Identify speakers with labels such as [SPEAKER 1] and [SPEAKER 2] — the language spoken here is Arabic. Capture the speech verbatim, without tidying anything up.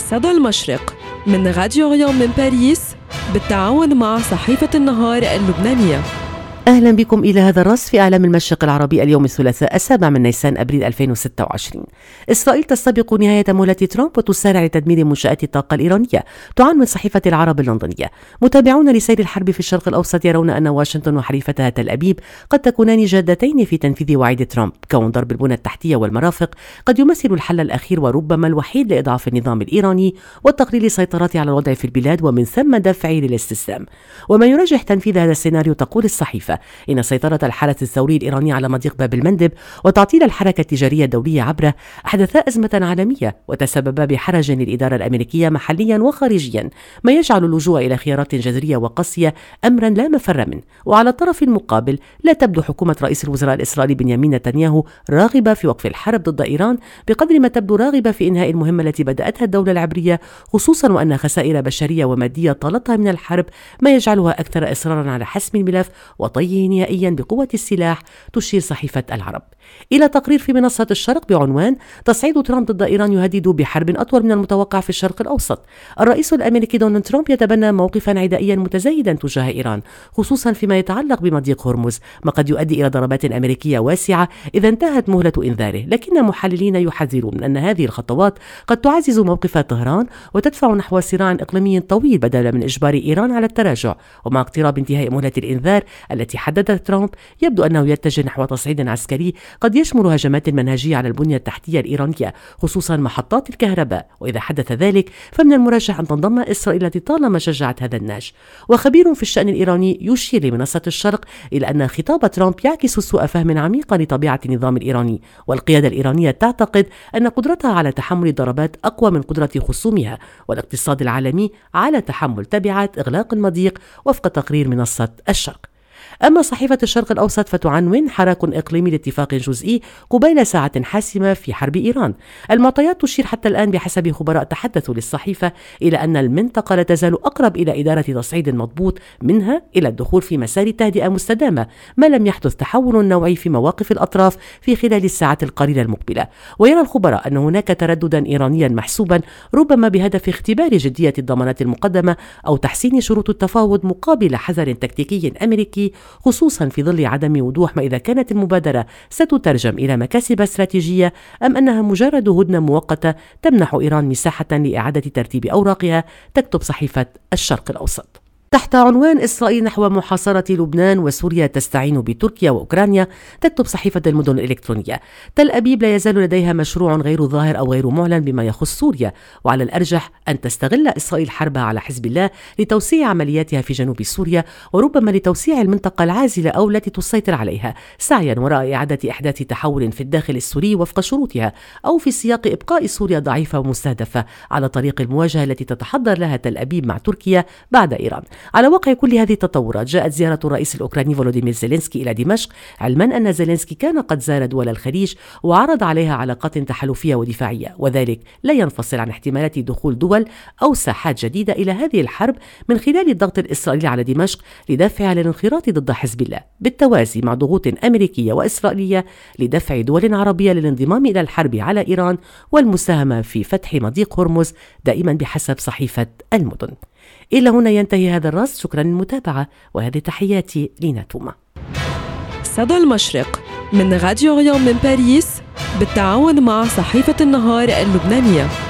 [SPEAKER 1] صدى المشرق من راديو غيوم من باريس بالتعاون مع صحيفة النهار اللبنانية.
[SPEAKER 2] أهلا بكم إلى هذا الرص في أعلام المشرق العربي اليوم الثلاثاء السابع من نيسان أبريل ألفين وستة وعشرين. إسرائيل تستبق نهاية مهلة ترامب وتسارع لتدمير منشآت الطاقة الإيرانية، تعنون صحيفة العرب اللندنية. متابعون لسير الحرب في الشرق الأوسط يرون أن واشنطن وحليفتها تل أبيب قد تكونان جادتين في تنفيذ وعيد ترامب. كون ضرب البنى التحتية والمرافق قد يمثل الحل الأخير وربما الوحيد لإضعاف النظام الإيراني وتقليل سيطرته على الوضع في البلاد ومن ثم دفعه للاستسلام. وما يرجح تنفيذ هذا السيناريو تقول الصحيفة إن سيطرة الحرس الثوري الإيراني على مضيق باب المندب وتعطيل الحركة التجارية الدولية عبره أحدثا أزمة عالمية وتسببا بحرج للإدارة الأمريكية محليا وخارجيا، ما يجعل اللجوء إلى خيارات جذرية وقاسية أمرا لا مفر منه. وعلى الطرف المقابل لا تبدو حكومة رئيس الوزراء الإسرائيلي بنيامين نتنياهو راغبة في وقف الحرب ضد إيران بقدر ما تبدو راغبة في إنهاء المهمة التي بدأتها الدولة العبرية، خصوصا وأن خسائر بشرية ومادية طالتها من الحرب ما يجعلها أكثر إصرارا على حسم الملف وطيه نهائيا بقوة السلاح، تشير صحيفة العرب إلى تقرير في منصة الشرق بعنوان تصعيد ترامب ضد إيران يهدد بحرب أطول من المتوقع في الشرق الأوسط. الرئيس الأمريكي دونالد ترامب يتبنى موقفا عدائيا متزايدا تجاه إيران، خصوصا فيما يتعلق بمضيق هرمز، ما قد يؤدي إلى ضربات أمريكية واسعة إذا انتهت مهلة إنذاره. لكن محللين يحذرون أن هذه الخطوات قد تعزز موقف طهران وتدفع نحو صراع إقليمي طويل بدلا من إجبار إيران على التراجع. ومع اقتراب انتهاء مهلة الإنذار التي حددها ترامب يبدو أنه يتجه نحو تصعيد عسكري قد يشمل هجمات منهجية على البنية التحتية الإيرانية، خصوصا محطات الكهرباء. وإذا حدث ذلك فمن المرجح أن تنضم إسرائيل التي طالما شجعت هذا النهج. وخبير في الشأن الإيراني يشير لمنصة الشرق إلى أن خطاب ترامب يعكس سوء فهم عميق لطبيعة النظام الإيراني، والقيادة الإيرانية تعتقد أن قدرتها على تحمل الضربات أقوى من قدرة خصومها، والاقتصاد العالمي على تحمل تبعات إغلاق المضيق وفق تقرير منصة الشرق. أما صحيفة الشرق الأوسط فتعنون حراك إقليمي لاتفاق جزئي قبيل ساعة حاسمة في حرب إيران. المعطيات تشير حتى الآن بحسب خبراء تحدثوا للصحيفة إلى أن المنطقة لا تزال أقرب إلى إدارة تصعيد مضبوط منها إلى الدخول في مسار تهدئة مستدامة، ما لم يحدث تحول نوعي في مواقف الأطراف في خلال الساعات القليلة المقبلة. ويرى الخبراء أن هناك ترددا إيرانيا محسوبا ربما بهدف اختبار جدية الضمانات المقدمة أو تحسين شروط التفاوض مقابل حذر تكتيكي أمريكي، خصوصا في ظل عدم وضوح ما إذا كانت المبادرة ستترجم إلى مكاسب استراتيجية أم أنها مجرد هدنة مؤقتة تمنح إيران مساحة لإعادة ترتيب أوراقها، تكتب صحيفة الشرق الأوسط. تحت عنوان إسرائيل نحو محاصرة لبنان وسوريا تستعين بتركيا وأوكرانيا، تكتب صحيفة المدن الإلكترونية: تل أبيب لا يزال لديها مشروع غير ظاهر أو غير معلن بما يخص سوريا، وعلى الأرجح أن تستغل إسرائيل حربها على حزب الله لتوسيع عملياتها في جنوب سوريا، وربما لتوسيع المنطقة العازلة أو التي تسيطر عليها، سعيا وراء إعادة إحداث تحول في الداخل السوري وفق شروطها، أو في سياق إبقاء سوريا ضعيفة ومستهدفة على طريق المواجهة التي تتحضر لها تل أبيب مع تركيا بعد إيران. على وقع كل هذه التطورات جاءت زيارة الرئيس الأوكراني فولوديمير زيلينسكي إلى دمشق، علما أن زيلينسكي كان قد زار دول الخليج وعرض عليها علاقات تحالفية ودفاعية، وذلك لا ينفصل عن احتمالات دخول دول أو ساحات جديدة إلى هذه الحرب من خلال الضغط الإسرائيلي على دمشق لدفعها للانخراط ضد حزب الله، بالتوازي مع ضغوط أمريكية وإسرائيلية لدفع دول عربية للانضمام إلى الحرب على إيران والمساهمة في فتح مضيق هرمز، دائما بحسب صحيفة المدن. إلى هنا ينتهي هذا الرصد، شكرا للمتابعة، وهذه تحياتي لينا توما.
[SPEAKER 1] صدى المشرق من راديو غيوم من باريس بالتعاون مع صحيفة النهار اللبنانية.